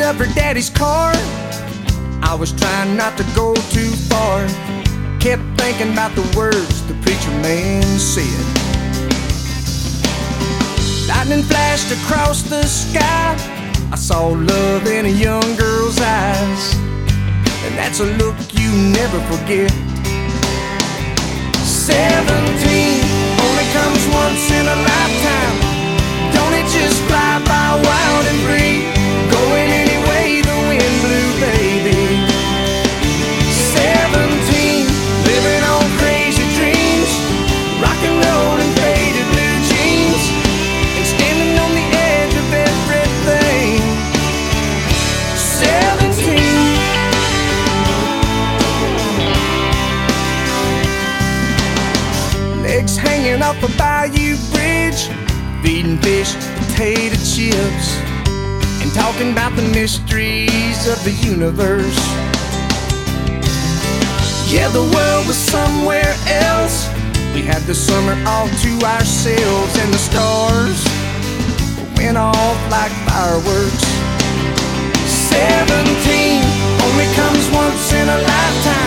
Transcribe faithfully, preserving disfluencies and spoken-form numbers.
of her daddy's car. I was trying not to go too far. Kept thinking about the words the preacher man said. Lightning flashed across the sky. I saw love in a young girl's eyes, and that's a look you never forget. Seventeen only comes once in a lifetime. Don't it just fly by wild and free, going any way the wind blew, baby. Seventeen, living on crazy dreams, rock and roll and faded blue jeans, and standing on the edge of everything. Seventeen. Legs hanging off a bayou bridge, feeding fish potato chips, and talking about the mysteries of the universe. Yeah, the world was somewhere else. We had the summer all to ourselves, and the stars went off like fireworks. Seventeen only comes once in a lifetime.